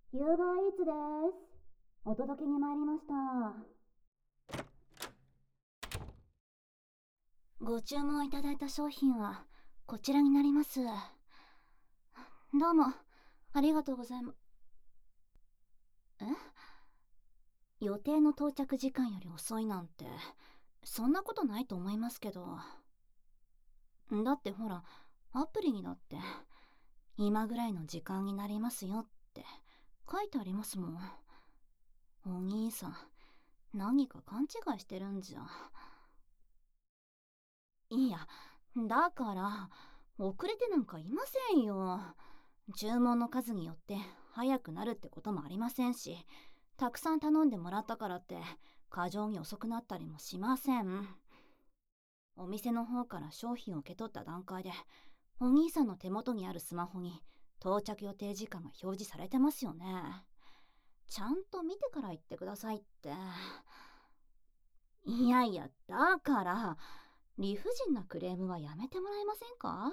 ユーバーイーツです。お届けに参りました。ご注文いただいた商品はこちらになります。どうもありがとうございます。予定の到着時間より遅いなんてそんなことないと思いますけど。だってほら、アプリにだって今ぐらいの時間になりますよって書いてありますもん。お兄さん、何か勘違いしてるんじゃ。いや、だから遅れてなんかいませんよ。注文の数によって早くなるってこともありませんし、たくさん頼んでもらったからって過剰に遅くなったりもしません。お店の方から商品を受け取った段階で、お兄さんの手元にあるスマホに到着予定時間が表示されてますよね。ちゃんと見てから言ってくださいって。いやいや、だから理不尽なクレームはやめてもらえませんか？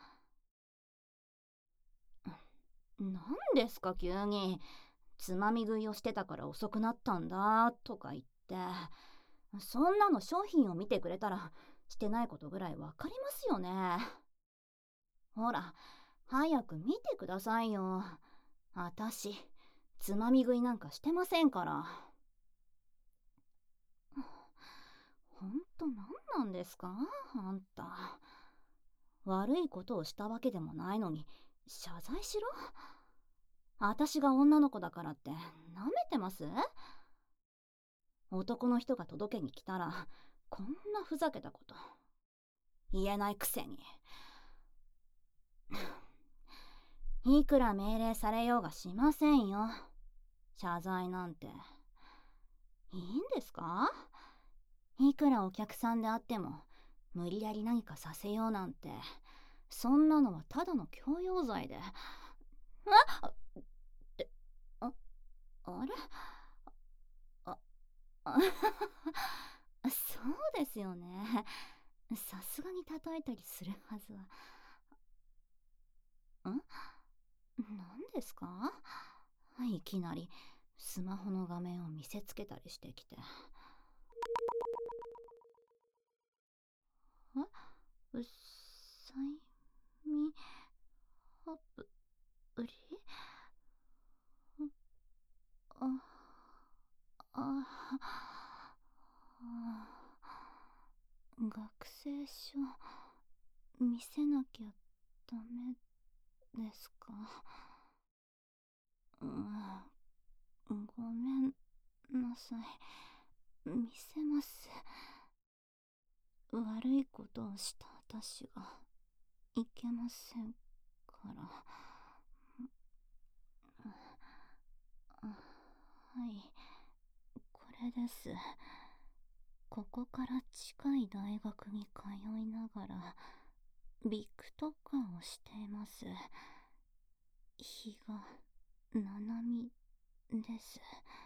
なんですか急に。つまみ食いをしてたから遅くなったんだとか言って。そんなの商品を見てくれたらしてないことぐらいわかりますよね。ほら、早く見てくださいよ。あたしつまみ食いなんかしてませんから。ほんとなんなんですかあんた。悪いことをしたわけでもないのに謝罪しろ。あたしが女の子だからってなめてます？男の人が届けに来たらこんなふざけたこと言えないくせに。いくら命令されようがしませんよ。謝罪なんて。いいんですか？いくらお客さんであっても無理やり何かさせようなんて、そんなのはただの強要罪で。ってああれああそうですよね。さすがに叩いたりするはずは。何ですか？いきなりスマホの画面を見せつけたりしてきて。うっさいみアプリ。あ学生証見せなきゃダメですか？ごめんなさい。見せます。悪いことをした私がいけませんから。はい、これです。ここから近い大学に通いながらビッグトッカーをしています。比嘉七海です。